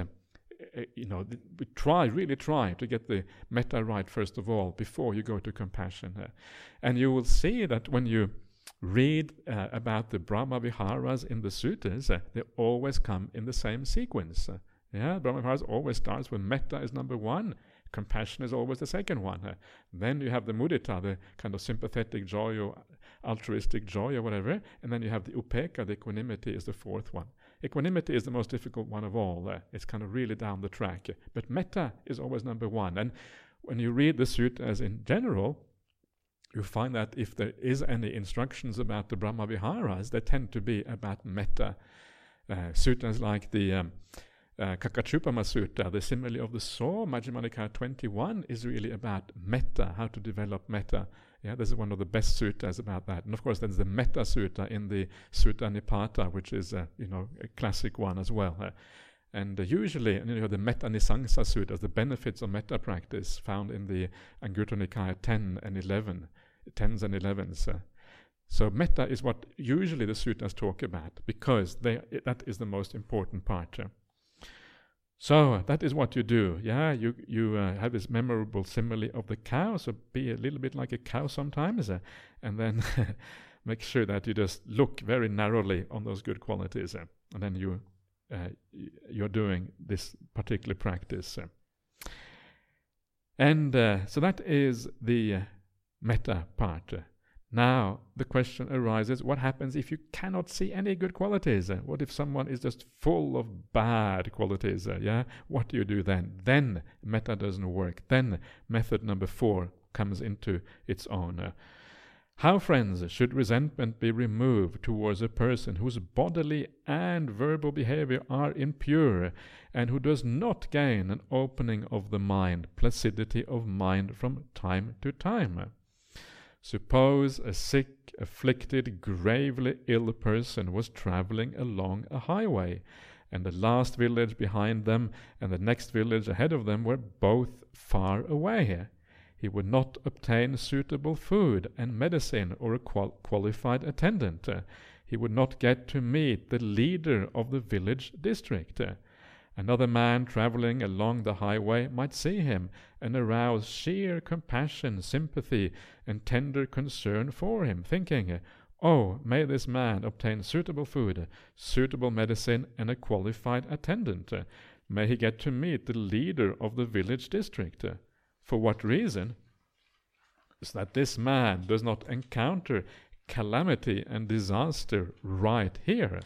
really try to get the metta right first of all, before you go to compassion. And you will see that when you read about the Brahma Viharas in the suttas, they always come in the same sequence. Brahma Viharas always starts with metta is number one, compassion is always the second one. Then you have the mudita, the kind of sympathetic joy or altruistic joy or whatever, and then you have the upekkha, the equanimity, is the fourth one. Equanimity is the most difficult one of all. It's kind of really down the track. But metta is always number one. And when you read the suttas in general, you find that if there is any instructions about the Brahma Viharas, they tend to be about metta. Suttas like the Kakachupama Sutta, the simile of the saw, Majjhima Nikaya 21, is really about metta, how to develop metta. This is one of the best suttas about that. And of course, there's the Metta Sutta in the Sutta Nipata, which is a classic one as well. And usually, the Metta Nisangsa Suttas, the benefits of metta practice, found in the Anguttara Nikaya 10 and 11, 10s and 11s. So metta is what usually the suttas talk about, because that is the most important part. So that is what you do. Yeah, you have this memorable simile of the cow. So be a little bit like a cow sometimes, and then make sure that you just look very narrowly on those good qualities, and then you're doing this particular practice. And so that is the metta part. Now the question arises, what happens if you cannot see any good qualities? What if someone is just full of bad qualities? What do you do then? Then metta doesn't work. Then method number 4 comes into its own. How, friends, should resentment be removed towards a person whose bodily and verbal behavior are impure, and who does not gain an opening of the mind, placidity of mind from time to time? Suppose a sick, afflicted, gravely ill person was traveling along a highway, and the last village behind them and the next village ahead of them were both far away. He would not obtain suitable food and medicine or a qualified attendant. He would not get to meet the leader of the village district. Another man traveling along the highway might see him and arouse sheer compassion, sympathy, and tender concern for him, thinking, "Oh, may this man obtain suitable food, suitable medicine, and a qualified attendant. May he get to meet the leader of the village district." For what reason? Is that this man does not encounter calamity and disaster right here.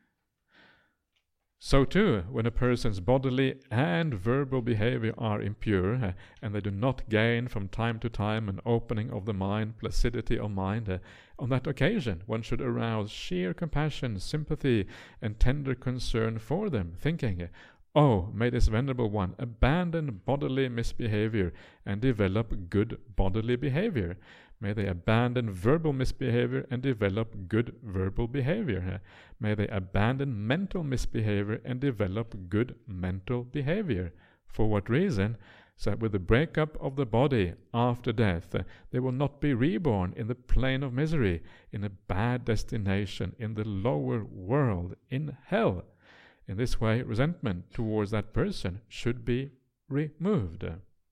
So too, when a person's bodily and verbal behavior are impure, and they do not gain from time to time an opening of the mind, placidity of mind, on that occasion one should arouse sheer compassion, sympathy, and tender concern for them, thinking, "Oh, may this venerable one abandon bodily misbehavior and develop good bodily behavior. May they abandon verbal misbehavior and develop good verbal behavior. May they abandon mental misbehavior and develop good mental behavior." For what reason? So that with the breakup of the body after death, they will not be reborn in the plane of misery, in a bad destination, in the lower world, in hell. In this way, resentment towards that person should be removed.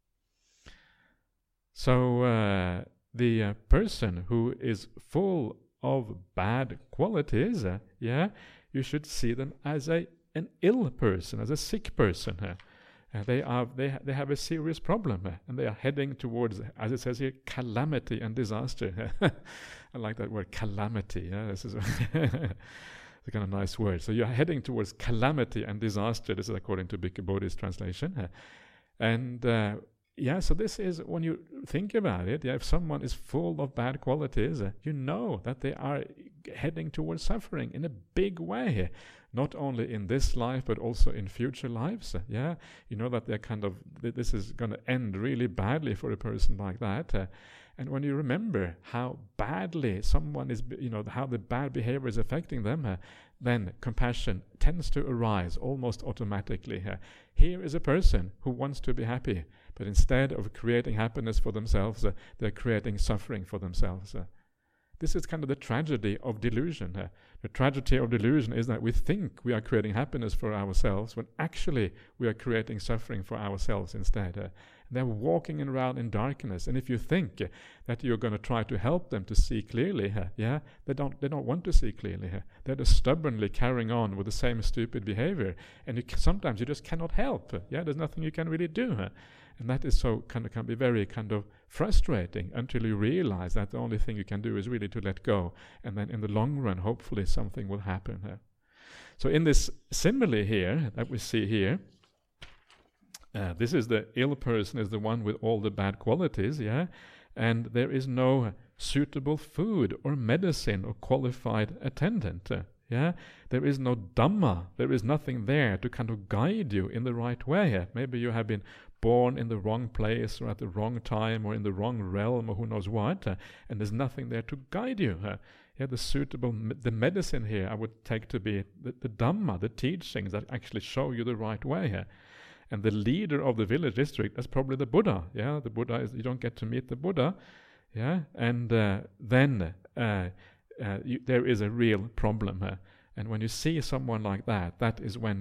So the person who is full of bad qualities, you should see them as an ill person, as a sick person. They have a serious problem, and they are heading towards, as it says here, calamity and disaster. I like that word, calamity. This is a kind of nice word. So you're heading towards calamity and disaster. This is according to Bhikkhu Bodhi's translation. So this is, when you think about it, if someone is full of bad qualities, you know that they are heading towards suffering in a big way, not only in this life but also in future lives. You know that this is going to end really badly for a person like that. And when you remember how badly someone is, how the bad behavior is affecting them, then compassion tends to arise almost automatically. Here is a person who wants to be happy, but instead of creating happiness for themselves, they're creating suffering for themselves. This is kind of the tragedy of delusion. The tragedy of delusion is that we think we are creating happiness for ourselves when actually we are creating suffering for ourselves instead. They're walking around in darkness, and if you think that you're going to try to help them to see clearly, they don't want to see clearly. They're just stubbornly carrying on with the same stupid behavior, and sometimes you just cannot help. There's nothing you can really do. And that is can be very frustrating until you realize that the only thing you can do is really to let go, and then in the long run, hopefully something will happen. So in this simile here that we see here, this is the ill person, is the one with all the bad qualities, and there is no suitable food or medicine or qualified attendant. There is no Dhamma, there is nothing there to guide you in the right way. Maybe you have been born in the wrong place or at the wrong time or in the wrong realm or who knows what, and there's nothing there to guide you. The medicine here I would take to be the Dhamma, the teachings that actually show you the right way. And the leader of the village district, that's probably the Buddha. The Buddha is, you don't get to meet the Buddha. And then there is a real problem. And when you see someone like that, that is when you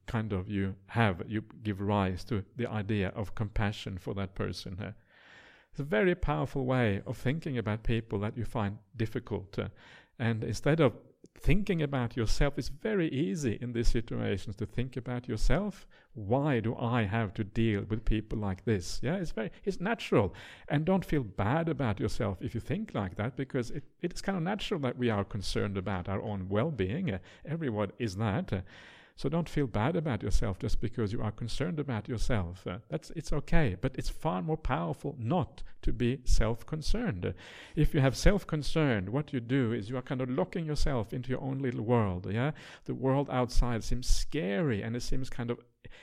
you give rise to the idea of compassion for that person. It's a very powerful way of thinking about people that you find difficult. And instead of thinking about yourself, it's very easy in these situations to think about yourself. Why do I have to deal with people like this? Yeah, it's natural. And don't feel bad about yourself if you think like that, because it is kind of natural that we are concerned about our own well-being. Everyone is that. So don't feel bad about yourself just because you are concerned about yourself. It's okay, but it's far more powerful not to be self-concerned. If you have self-concern, what you do is you are kind of locking yourself into your own little world. Yeah, the world outside seems scary, and it seems kind of,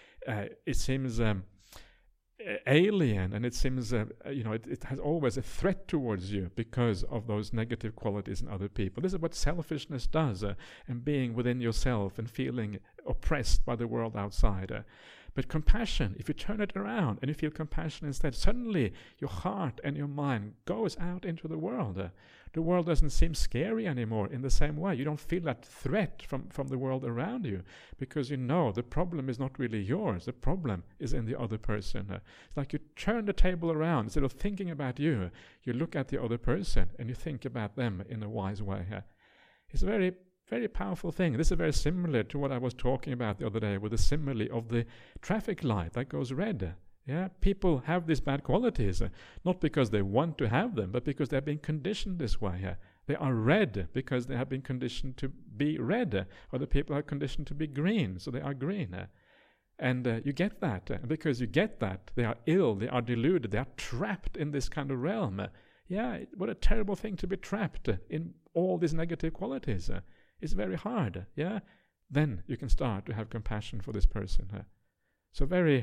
alien, and it seems it has always a threat towards you because of those negative qualities in other people. This is what selfishness does, and being within yourself and feeling oppressed by the world outside. But compassion, if you turn it around and you feel compassion instead, suddenly your heart and your mind goes out into the world. The world doesn't seem scary anymore in the same way. You don't feel that threat from the world around you, because you know the problem is not really yours. The problem is in the other person. It's like you turn the table around. Instead of thinking about you, you look at the other person and you think about them in a wise way. It's a very, very powerful thing. This is very similar to what I was talking about the other day with the simile of the traffic light that goes red. Yeah, people have these bad qualities, not because they want to have them, but because they have been conditioned this way. They are red because they have been conditioned to be red. Other people are conditioned to be green, so they are green. And you get that. And because you get that, they are ill, they are deluded, they are trapped in this kind of realm. Yeah, what a terrible thing to be trapped in all these negative qualities. It's very hard. Yeah, then you can start to have compassion for this person. So very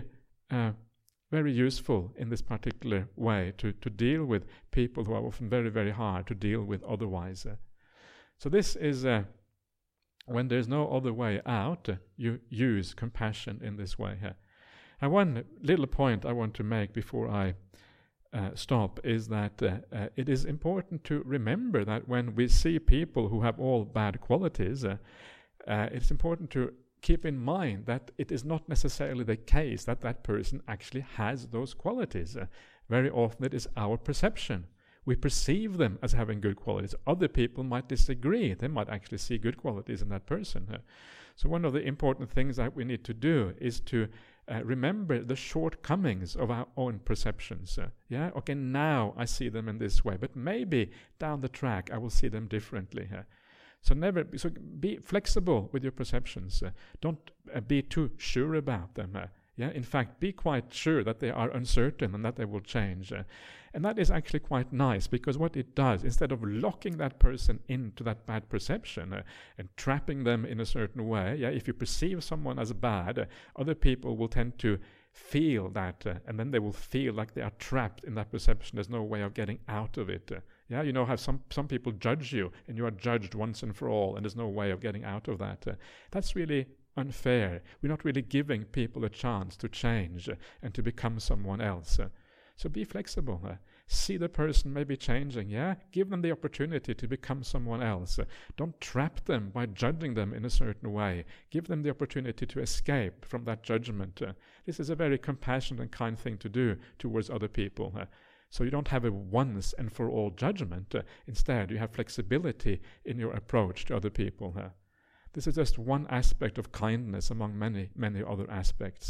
useful in this particular way to deal with people who are often very, very hard to deal with otherwise. So this is when there's no other way out, you use compassion in this way. And one little point I want to make before I stop is that it is important to remember that when we see people who have all bad qualities, it's important to keep in mind that it is not necessarily the case that that person actually has those qualities. Very often it is our perception. We perceive them as having good qualities. Other people might disagree. They might actually see good qualities in that person. So one of the important things that we need to do is to remember the shortcomings of our own perceptions. Okay, now I see them in this way, but maybe down the track I will see them differently. So be flexible with your perceptions. Don't be too sure about them. In fact, be quite sure that they are uncertain and that they will change. And that is actually quite nice, because what it does, instead of locking that person into that bad perception and trapping them in a certain way, if you perceive someone as bad, other people will tend to feel that, and then they will feel like they are trapped in that perception. There's no way of getting out of it. You know how some people judge you, and you are judged once and for all, and there's no way of getting out of that. That's really unfair. We're not really giving people a chance to change and to become someone else. So be flexible. See the person maybe changing. Give them the opportunity to become someone else. Don't trap them by judging them in a certain way. Give them the opportunity to escape from that judgment. This is a very compassionate and kind thing to do towards other people. So you don't have a once and for all judgment. Instead, you have flexibility in your approach to other people. This is just one aspect of kindness among many, many other aspects.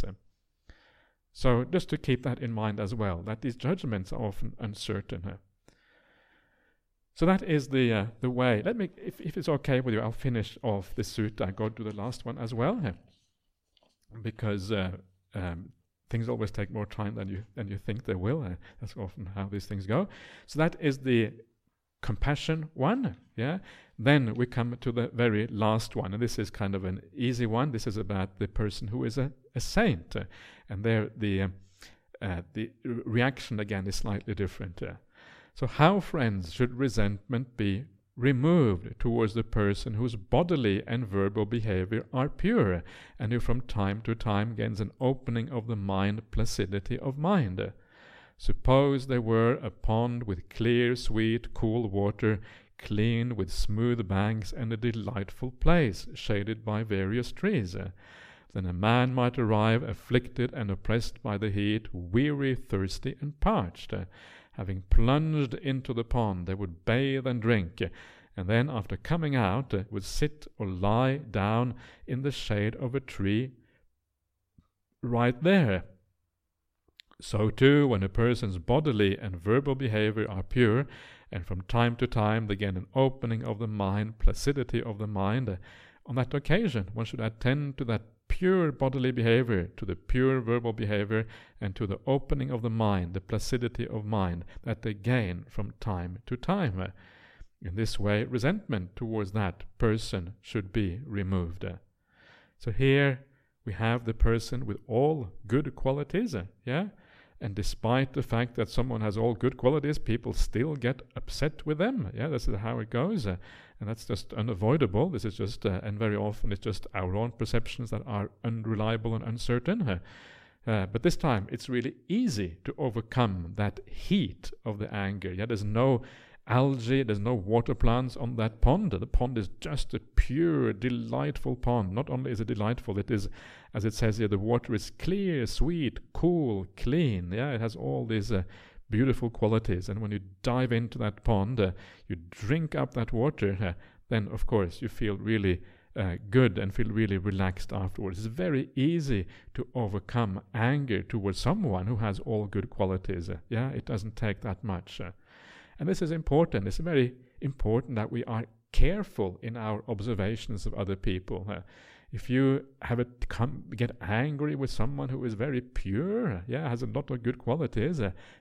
So just to keep that in mind as well, that these judgments are often uncertain. So that is the way. Let me, if it's okay with you, I'll finish off this sutta and go to the last one as well, because things always take more time than you think they will. That's often how these things go. So that is the compassion one. Then we come to the very last one, and this is kind of an easy one. This is about the person who is a saint, and there the reaction again is slightly different. So how, friends, should resentment be removed towards the person whose bodily and verbal behavior are pure, and who from time to time gains an opening of the mind, placidity of mind? Suppose there were a pond with clear, sweet, cool water, clean with smooth banks, and a delightful place, shaded by various trees. then a man might arrive afflicted and oppressed by the heat, weary, thirsty, and parched. Having plunged into the pond, they would bathe and drink, and then after coming out would sit or lie down in the shade of a tree right there. So too, when a person's bodily and verbal behavior are pure, and from time to time they gain an opening of the mind, placidity of the mind, on that occasion one should attend to that pure bodily behavior, to the pure verbal behavior, and to the opening of the mind, the placidity of mind that they gain from time to time. In this way, resentment towards that person should be removed. So here we have the person with all good qualities, and despite the fact that someone has all good qualities, people still get upset with them. This is how it goes. And that's just unavoidable. This is just, and very often it's just our own perceptions that are unreliable and uncertain. But this time it's really easy to overcome that heat of the anger. There's no algae, there's no water plants on that pond. The pond is just a pure, delightful pond. Not only is it delightful, it is, as it says here, the water is clear, sweet, cool, clean. It has all these beautiful qualities. And when you dive into that pond, you drink up that water, then of course you feel really good and feel really relaxed afterwards. It's very easy to overcome anger towards someone who has all good qualities. It doesn't take that much. And this is important. It's very important that we are careful in our observations of other people. If you get angry with someone who is very pure, has a lot of good qualities,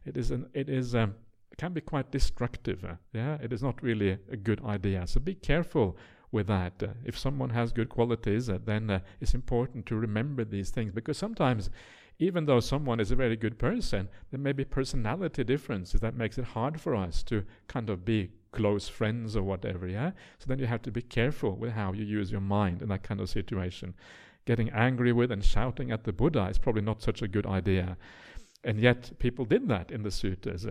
it can be quite destructive. It is not really a good idea. So be careful with that. If someone has good qualities, then it's important to remember these things, because sometimes, even though someone is a very good person, there may be personality differences that makes it hard for us to kind of be close friends or whatever, So then you have to be careful with how you use your mind in that kind of situation. Getting angry with and shouting at the Buddha is probably not such a good idea. And yet people did that in the suttas.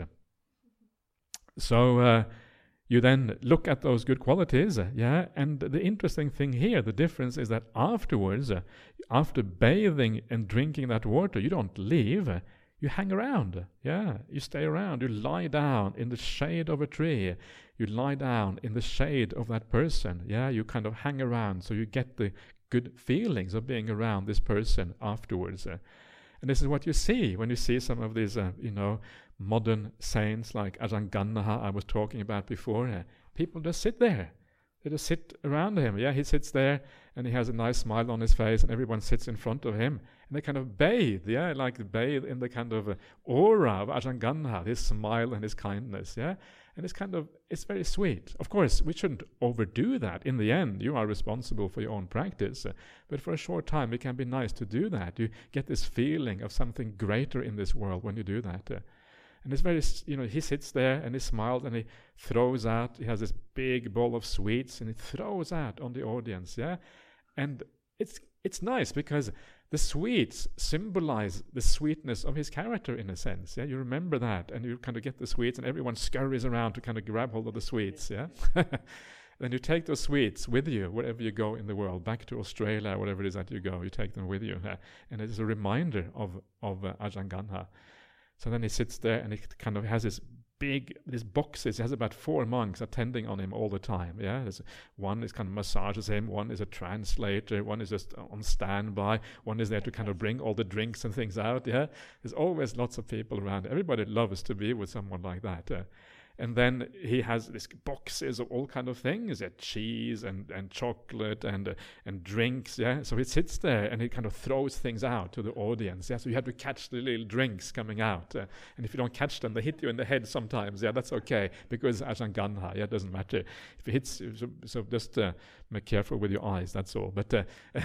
So you then look at those good qualities, and the interesting thing here, the difference is that afterwards, after bathing and drinking that water, you don't leave, you hang around, you stay around, you lie down in the shade of a tree, you lie down in the shade of that person, you kind of hang around, so you get the good feelings of being around this person afterwards. And this is what you see when you see some of these, modern saints like Ajahn Gannaha I was talking about before. People just sit there. They just sit around him. He sits there and he has a nice smile on his face, and everyone sits in front of him. And they kind of bathe, like bathe in the kind of aura of Ajahn Gannaha, his smile and his kindness, And it's very sweet. Of course, we shouldn't overdo that. In the end, you are responsible for your own practice. But for a short time, it can be nice to do that. You get this feeling of something greater in this world when you do that. And it's very, he sits there and he smiles and he throws out, he has this big bowl of sweets and he throws out on the audience, And it's nice because the sweets symbolize the sweetness of his character in a sense, You remember that and you kind of get the sweets and everyone scurries around to kind of grab hold of the sweets, Then you take those sweets with you wherever you go in the world, back to Australia, wherever it is that you go, you take them with you. And it is a reminder of Ajahn Gannaha. So then he sits there and he kind of has these boxes. He has about 4 monks attending on him all the time. One is kind of massages him, one is a translator, one is just on standby, one is there to kind of bring all the drinks and things out. There's always lots of people around. Everybody loves to be with someone like that. And then he has these boxes of all kind of things, cheese and chocolate and drinks, So he sits there and he kind of throws things out to the audience, So you have to catch the little drinks coming out. And if you don't catch them, they hit you in the head sometimes, that's okay, because Ajahn Gannaha, it doesn't matter. If it hits you, so just be careful with your eyes, that's all. But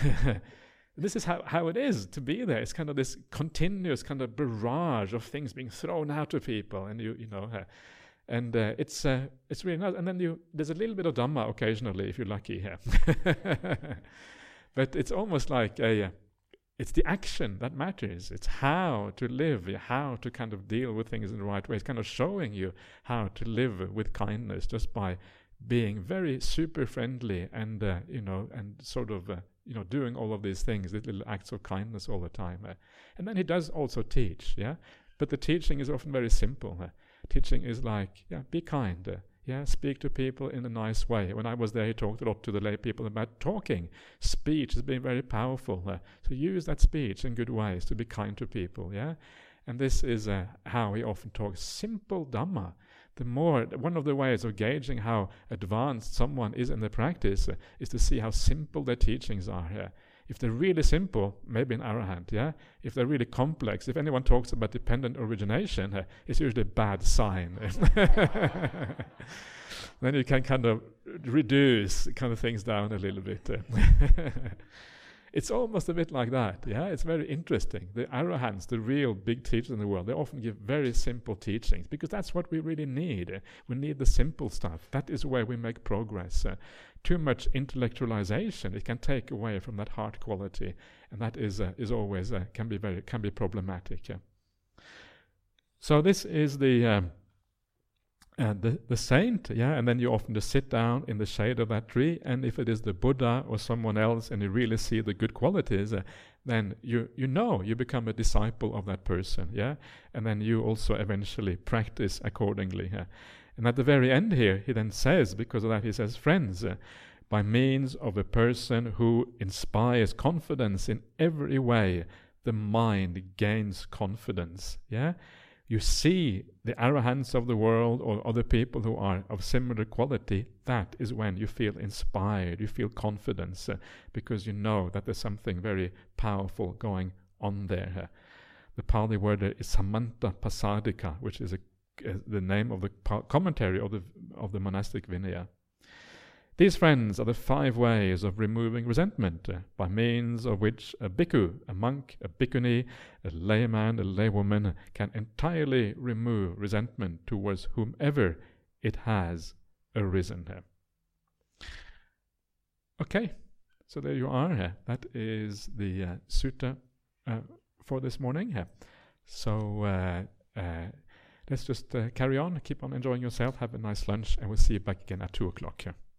this is how it is to be there. It's kind of this continuous kind of barrage of things being thrown out to people, and and it's really nice. And then there's a little bit of Dhamma occasionally if you're lucky here. But it's almost like it's the action that matters. It's how to live, how to kind of deal with things in the right way. It's kind of showing you how to live with kindness just by being very super friendly and and sort of doing all of these things, little acts of kindness all the time. And then he does also teach, yeah. But the teaching is often very simple. Teaching is like, be kind. Speak to people in a nice way. When I was there, he talked a lot to the lay people about talking. Speech has been very powerful. So use that speech in good ways to be kind to people. And this is how he often talks. Simple Dhamma. One of the ways of gauging how advanced someone is in the practice is to see how simple their teachings are. If they're really simple, maybe an arahant. If they're really complex, if anyone talks about dependent origination, it's usually a bad sign. Then you can kind of reduce kind of things down a little bit. It's almost a bit like that. It's very interesting. The arahants, the real big teachers in the world, they often give very simple teachings because that's what we really need. We need the simple stuff. That is where we make progress. Too much intellectualization, it can take away from that heart quality, and that is always can be problematic. So this is the saint, and then you often just sit down in the shade of that tree, and if it is the Buddha or someone else and you really see the good qualities, then you become a disciple of that person, and then you also eventually practice accordingly. And at the very end here, he then says, because of that, he says, friends, by means of a person who inspires confidence in every way, the mind gains confidence. You see the arahants of the world or other people who are of similar quality, that is when you feel inspired, you feel confidence, because you know that there's something very powerful going on there. The Pali word is Samanta Pasadika, which is the name of the commentary of the monastic Vinaya. These friends are the 5 ways of removing resentment, by means of which a bhikkhu, a monk, a bhikkhuni, a layman, a laywoman can entirely remove resentment towards whomever it has arisen. Okay, so there you are. That is the sutta for this morning. So let's just carry on, keep on enjoying yourself, have a nice lunch, and we'll see you back again at 2 o'clock.